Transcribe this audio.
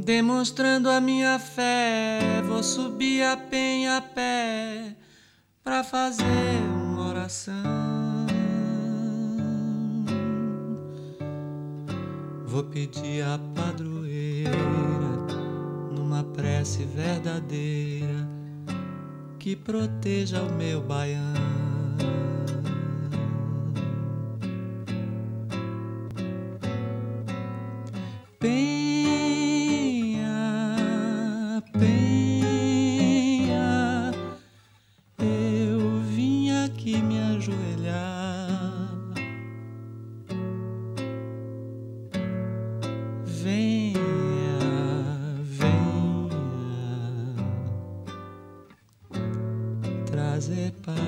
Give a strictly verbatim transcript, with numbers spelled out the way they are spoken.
Demonstrando a minha fé, vou subir a penha a pé pra fazer uma oração. Vou pedir a padroeira numa prece verdadeira que proteja o meu baião. Penha, penha, eu vim aqui me ajoelhar. Venha, venha trazer paz.